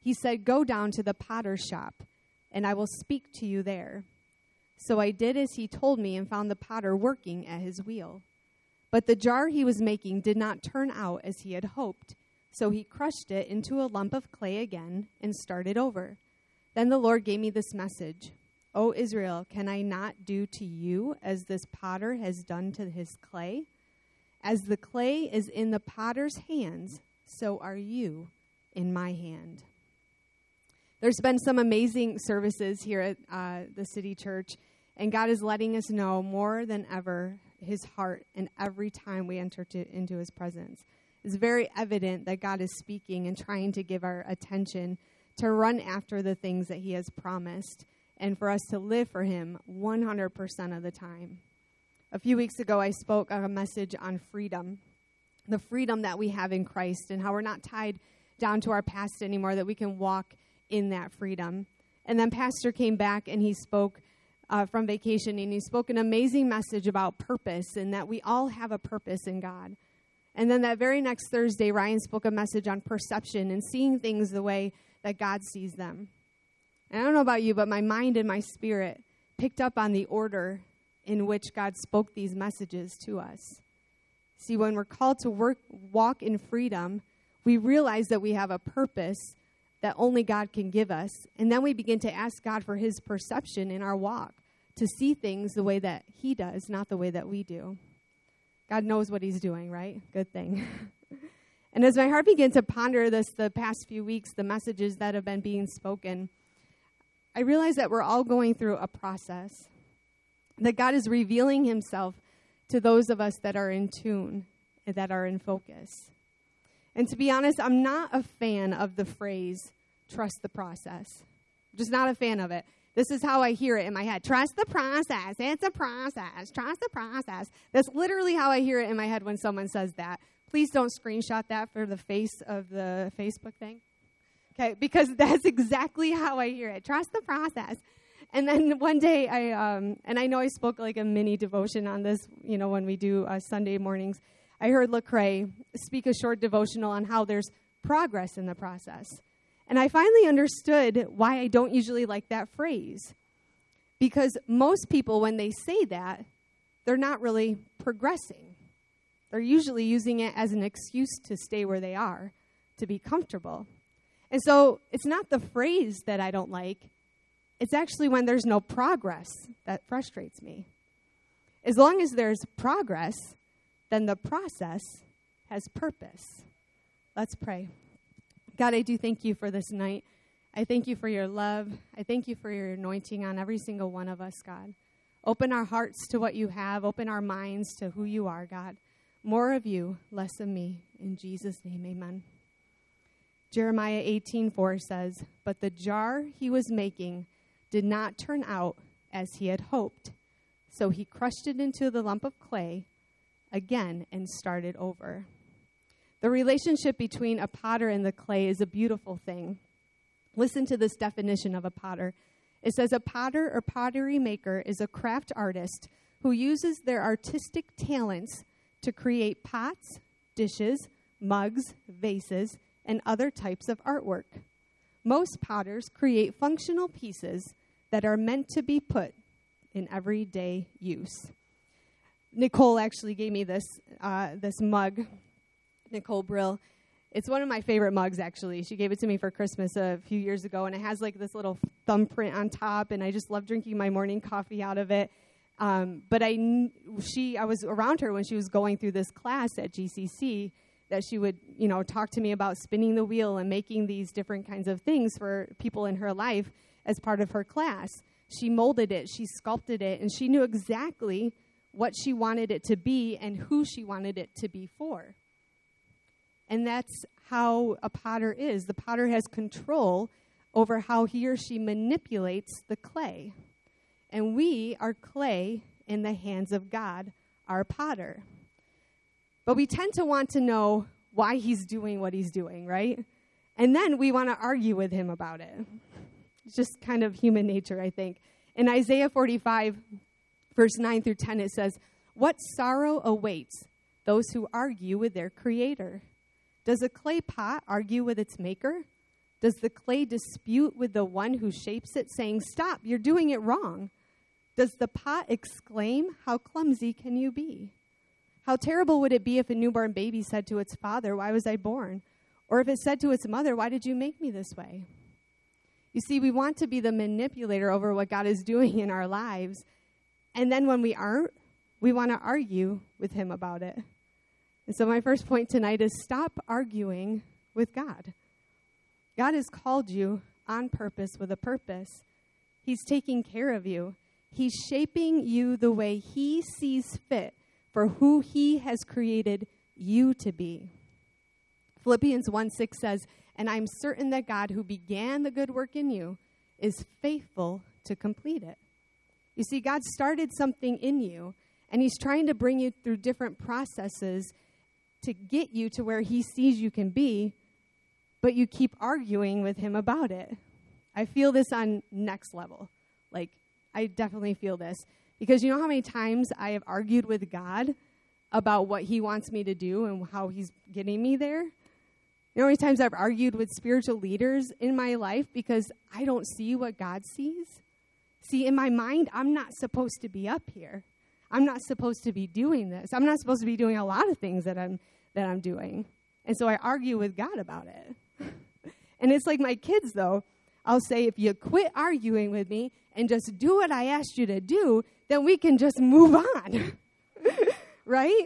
He said, "Go down to the potter's shop, and I will speak to you there." So I did as he told me and found the potter working at his wheel. But the jar he was making did not turn out as he had hoped. So he crushed it into a lump of clay again and started over. Then the Lord gave me this message: "O Israel, can I not do to you as this potter has done to his clay? As the clay is in the potter's hands, so are you in my hand." There's been some amazing services here at the City Church, and God is letting us know more than ever his heart, and every time we enter into his presence. It's very evident that God is speaking and trying to give our attention to run after the things that he has promised, and for us to live for him 100% of the time. A few weeks ago, I spoke a message on freedom, the freedom that we have in Christ, and how we're not tied down to our past anymore, that we can walk in that freedom. And then Pastor came back and he spoke from vacation, and he spoke an amazing message about purpose, and that we all have a purpose in God. And then that very next Thursday, Ryan spoke a message on perception and seeing things the way that God sees them. And I don't know about you, but my mind and my spirit picked up on the order in which God spoke these messages to us. See, when we're called to walk in freedom, we realize that we have a purpose that only God can give us. And then we begin to ask God for his perception in our walk, to see things the way that he does, not the way that we do. God knows what he's doing, right? Good thing. And as my heart began to ponder this the past few weeks, the messages that have been being spoken, I realized that we're all going through a process, that God is revealing himself to those of us that are in tune, that are in focus. And to be honest, I'm not a fan of the phrase, trust the process. I'm just not a fan of it. This is how I hear it in my head. Trust the process. It's a process. Trust the process. That's literally how I hear it in my head when someone says that. Please don't screenshot that for the face of the Facebook thing. Okay, because that's exactly how I hear it. Trust the process. And then one day, and I know I spoke like a mini devotion on this, when we do Sunday mornings. I heard Lecrae speak a short devotional on how there's progress in the process. And I finally understood why I don't usually like that phrase. Because most people, when they say that, they're not really progressing. They're usually using it as an excuse to stay where they are, to be comfortable. And so it's not the phrase that I don't like. It's actually when there's no progress that frustrates me. As long as there's progress, then the process has purpose. Let's pray. God, I do thank you for this night. I thank you for your love. I thank you for your anointing on every single one of us, God. Open our hearts to what you have. Open our minds to who you are, God. More of you, less of me. In Jesus' name, amen. Jeremiah 18:4 says, "But the jar he was making did not turn out as he had hoped. So he crushed it into the lump of clay again and started over." The relationship between a potter and the clay is a beautiful thing. Listen to this definition of a potter. It says, a potter or pottery maker is a craft artist who uses their artistic talents to create pots, dishes, mugs, vases, and other types of artwork. Most potters create functional pieces that are meant to be put in everyday use. Nicole actually gave me this mug, Nicole Brill. It's one of my favorite mugs, actually. She gave it to me for Christmas a few years ago, and it has like this little thumbprint on top, and I just love drinking my morning coffee out of it. But I was around her when she was going through this class at GCC, that she would, talk to me about spinning the wheel and making these different kinds of things for people in her life as part of her class. She molded it, she sculpted it, and she knew exactly what she wanted it to be and who she wanted it to be for. And that's how a potter is. The potter has control over how he or she manipulates the clay. And we are clay in the hands of God, our potter. But we tend to want to know why he's doing what he's doing, right? And then we want to argue with him about it. It's just kind of human nature, I think. In Isaiah 45, verse 9 through 10, it says, "What sorrow awaits those who argue with their creator? Does a clay pot argue with its maker? Does the clay dispute with the one who shapes it, saying, "Stop, you're doing it wrong"? Does the pot exclaim, "How clumsy can you be"? How terrible would it be if a newborn baby said to its father, "Why was I born?" Or if it said to its mother, "Why did you make me this way?" You see, we want to be the manipulator over what God is doing in our lives. And then when we aren't, we want to argue with him about it. And so my first point tonight is stop arguing with God. God has called you on purpose with a purpose. He's taking care of you. He's shaping you the way he sees fit for who he has created you to be. Philippians 1:6 says, "And I'm certain that God who began the good work in you is faithful to complete it." You see, God started something in you, and he's trying to bring you through different processes to get you to where he sees you can be, but you keep arguing with him about it. I feel this on next level. Like, I definitely feel this. Because you know how many times I have argued with God about what he wants me to do and how he's getting me there? You know how many times I've argued with spiritual leaders in my life because I don't see what God sees? See, in my mind, I'm not supposed to be up here. I'm not supposed to be doing this. I'm not supposed to be doing a lot of things that I'm doing. And so I argue with God about it. And it's like my kids, though. I'll say, if you quit arguing with me and just do what I asked you to do, then we can just move on. Right?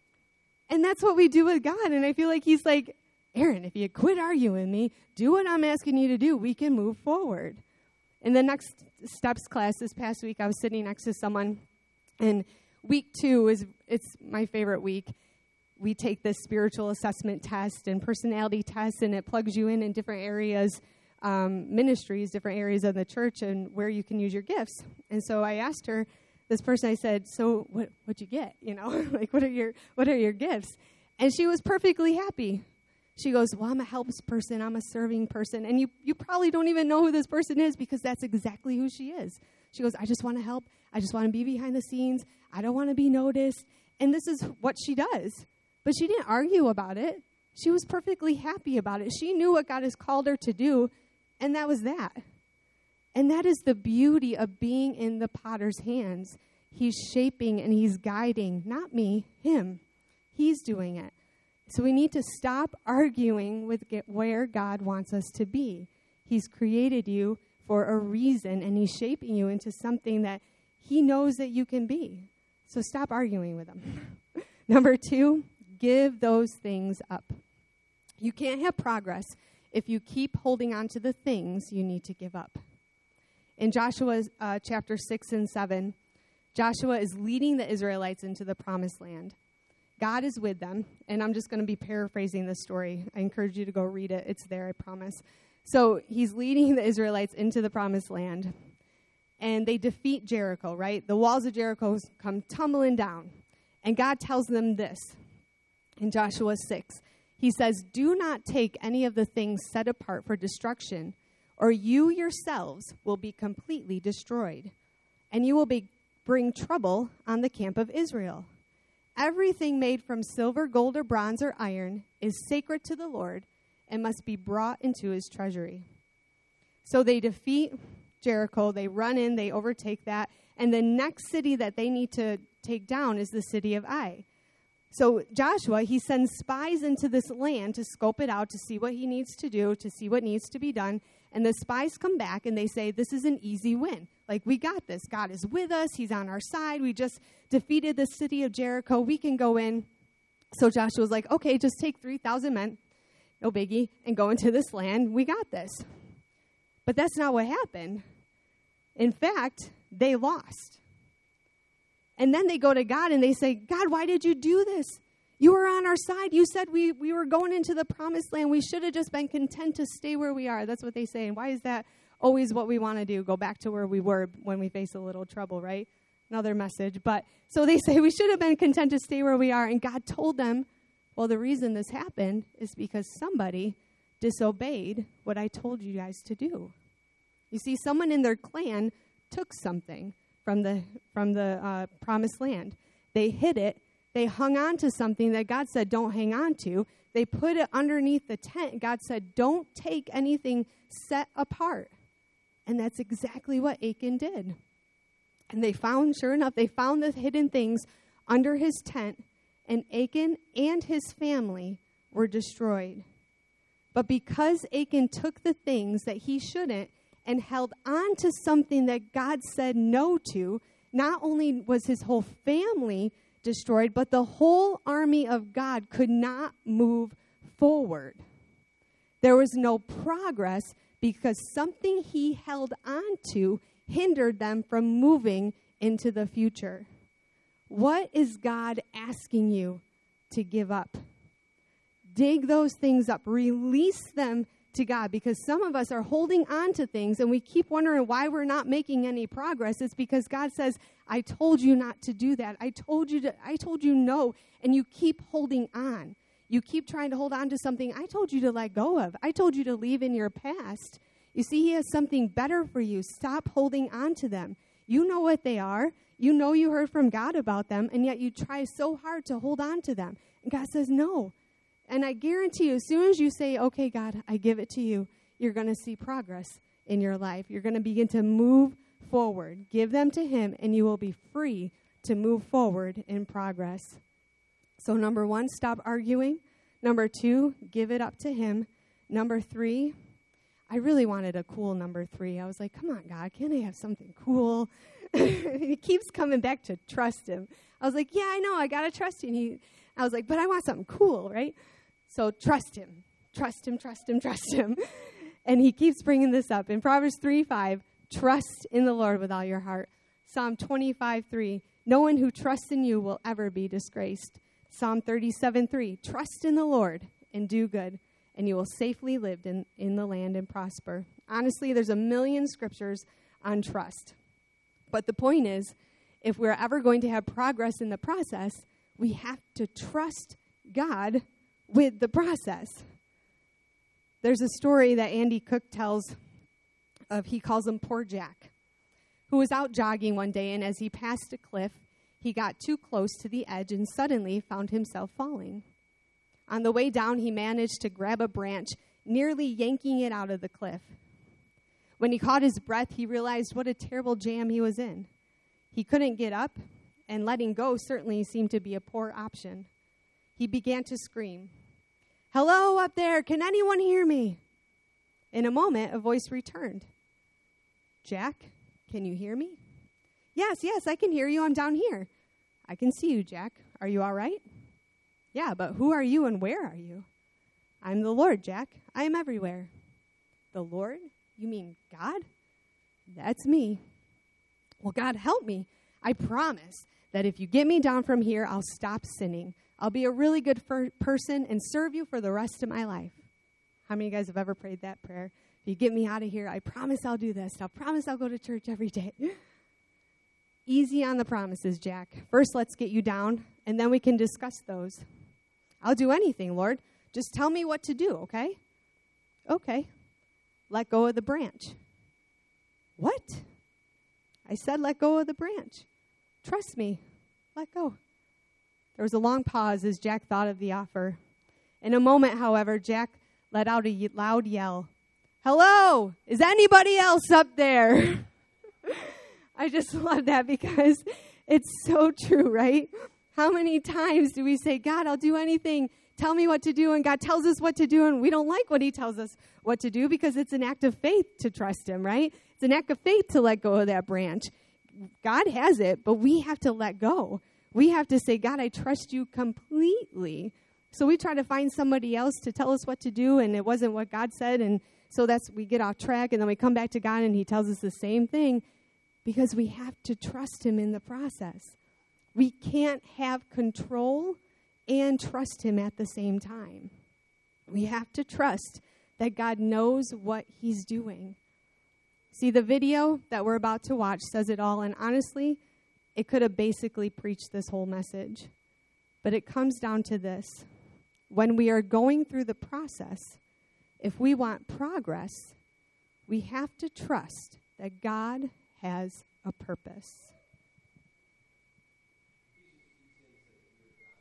And that's what we do with God. And I feel like he's like, Erin, if you quit arguing with me, do what I'm asking you to do, we can move forward. In the Next Steps class this past week, I was sitting next to someone, and week 2 it's my favorite week. We take this spiritual assessment test and personality test, and it plugs you in different areas, ministries, different areas of the church, and where you can use your gifts. And so I asked her, this person, I said, "So what'd you get? You know, like what are your gifts?" And she was perfectly happy. She goes, "Well, I'm a helps person. I'm a serving person." And you probably don't even know who this person is because that's exactly who she is. She goes, "I just want to help. I just want to be behind the scenes. I don't want to be noticed." And this is what she does. But she didn't argue about it. She was perfectly happy about it. She knew what God has called her to do, and that was that. And that is the beauty of being in the potter's hands. He's shaping and he's guiding, not me, him. He's doing it. So we need to stop arguing with where God wants us to be. He's created you for a reason, and he's shaping you into something that he knows that you can be. So stop arguing with him. Number 2, give those things up. You can't have progress if you keep holding on to the things you need to give up. In Joshua chapter 6 and 7, Joshua is leading the Israelites into the promised land. God is with them, and I'm just going to be paraphrasing the story. I encourage you to go read it. It's there, I promise. So he's leading the Israelites into the promised land, and they defeat Jericho, right? The walls of Jericho come tumbling down, and God tells them this in Joshua 6. He says, "Do not take any of the things set apart for destruction, or you yourselves will be completely destroyed, and you will bring trouble on the camp of Israel. Everything made from silver, gold, or bronze, or iron is sacred to the Lord and must be brought into his treasury." So they defeat Jericho. They run in. They overtake that. And the next city that they need to take down is the city of Ai. So Joshua, he sends spies into this land to scope it out, to see what he needs to do, to see what needs to be done. And the spies come back and they say, "This is an easy win. Like, we got this. God is with us. He's on our side. We just defeated the city of Jericho. We can go in." So Joshua's like, "Okay, just take 3,000 men, no biggie, and go into this land. We got this." But that's not what happened. In fact, they lost. And then they go to God and they say, "God, why did you do this? You were on our side. You said we were going into the promised land. We should have just been content to stay where we are." That's what they say. And why is that always what we want to do? Go back to where we were when we face a little trouble, right? Another message. But so they say we should have been content to stay where we are. And God told them, well, the reason this happened is because somebody disobeyed what I told you guys to do. You see, someone in their clan took something from the promised land. They hid it. They hung on to something that God said don't hang on to. They put it underneath the tent. God said don't take anything set apart. And that's exactly what Achan did. And sure enough, they found the hidden things under his tent, and Achan and his family were destroyed. But because Achan took the things that he shouldn't and held on to something that God said no to, not only was his whole family destroyed, but the whole army of God could not move forward. There was no progress because something he held on to hindered them from moving into the future. What is God asking you to give up? Dig those things up. Release them to God, because some of us are holding on to things and we keep wondering why we're not making any progress. It's because God says, I told you not to do that. I told you no, and you keep holding on. You keep trying to hold on to something I told you to let go of. I told you to leave in your past. You see, he has something better for you. Stop holding on to them. You know what they are. You know you heard from God about them, and yet you try so hard to hold on to them. And God says, no. And I guarantee you, as soon as you say, okay, God, I give it to you, you're going to see progress in your life. You're going to begin to move forward. Give them to him, and you will be free to move forward in progress. So 1, stop arguing. 2, give it up to him. 3, I really wanted a cool 3. I was like, come on, God, can't I have something cool? He keeps coming back to trust him. I was like, yeah, I know, I got to trust you. I was like, but I want something cool, right? So trust him. Trust him, trust him, trust him. And he keeps bringing this up. In Proverbs 3:5, trust in the Lord with all your heart. Psalm 25:3, no one who trusts in you will ever be disgraced. Psalm 37:3, trust in the Lord and do good, and you will safely live in the land and prosper. Honestly, there's a million scriptures on trust. But the point is, if we're ever going to have progress in the process, we have to trust God with the process. There's a story that Andy Cook tells of, he calls him Poor Jack, who was out jogging one day, and as he passed a cliff, he got too close to the edge and suddenly found himself falling. On the way down, he managed to grab a branch, nearly yanking it out of the cliff. When he caught his breath, he realized what a terrible jam he was in. He couldn't get up, and letting go certainly seemed to be a poor option. He began to scream, "Hello up there, can anyone hear me?" In a moment, a voice returned. "Jack, can you hear me?" Yes, I can hear you, I'm down here." "I can see you, Jack. Are you all right?" "Yeah, but who are you and where are you?" "I'm the Lord, Jack. I am everywhere." "The Lord? You mean God?" "That's me." "Well, God, help me. I promise that if you get me down from here, I'll stop sinning. I'll be a really good person and serve you for the rest of my life." How many of you guys have ever prayed that prayer? If you get me out of here, I promise I'll do this. I promise I'll go to church every day. Easy on the promises, Jack. First, let's get you down, and then we can discuss those. "I'll do anything, Lord. Just tell me what to do, okay?" "Okay. Let go of the branch." "What?" "I said let go of the branch. Trust me. Let go." There was a long pause as Jack thought of the offer. In a moment, however, Jack let out a loud yell. "Hello! Is anybody else up there?" I just love that because it's so true, right? How many times do we say, "God, I'll do anything. Tell me what to do," and God tells us what to do, and we don't like what he tells us what to do because it's an act of faith to trust him, right? It's an act of faith to let go of that branch. God has it, but we have to let go. We have to say, "God, I trust you completely." So we try to find somebody else to tell us what to do, and it wasn't what God said, and so we get off track, and then we come back to God, and he tells us the same thing because we have to trust him in the process. We can't have control and trust him at the same time. We have to trust that God knows what he's doing. See, the video that we're about to watch says it all, and honestly, it could have basically preached this whole message. But it comes down to this. When we are going through the process, if we want progress, we have to trust that God has a purpose.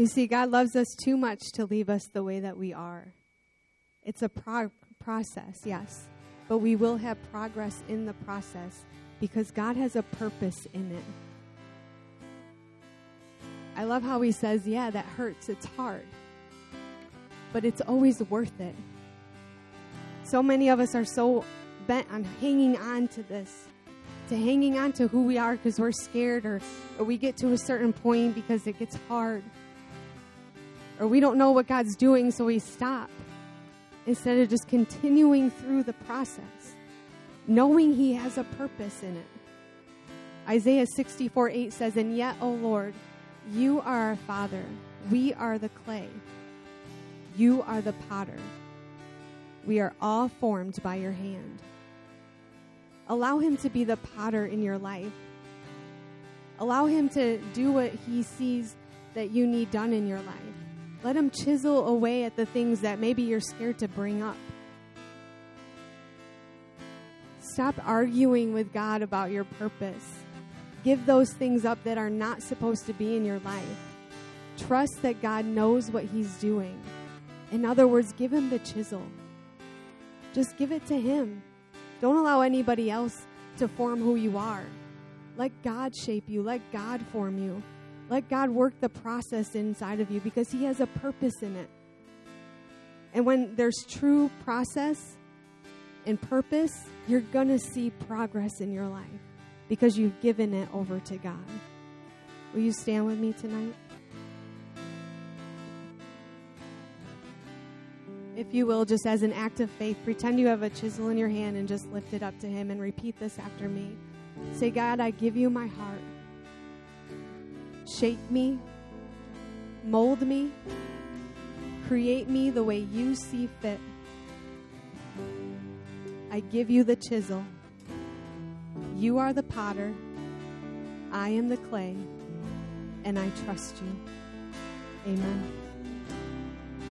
You see, God loves us too much to leave us the way that we are. It's a process, yes, but we will have progress in the process because God has a purpose in it. I love how he says, yeah, that hurts, it's hard, but it's always worth it. So many of us are so bent on hanging on to this, to hanging on to who we are because we're scared, or we get to a certain point because it gets hard, or we don't know what God's doing, so we stop instead of just continuing through the process, knowing he has a purpose in it. Isaiah 64:8 says, and yet, O Lord, you are our Father. We are the clay. You are the potter. We are all formed by your hand. Allow him to be the potter in your life. Allow him to do what he sees that you need done in your life. Let him chisel away at the things that maybe you're scared to bring up. Stop arguing with God about your purpose. Give those things up that are not supposed to be in your life. Trust that God knows what he's doing. In other words, give him the chisel. Just give it to him. Don't allow anybody else to form who you are. Let God shape you. Let God form you. Let God work the process inside of you because he has a purpose in it. And when there's true process and purpose, you're going to see progress in your life because you've given it over to God. Will you stand with me tonight? If you will, just as an act of faith, pretend you have a chisel in your hand and just lift it up to him and repeat this after me. Say, God, I give you my heart. Shape me, mold me, create me the way you see fit. I give you the chisel. You are the potter. I am the clay, and I trust you. Amen.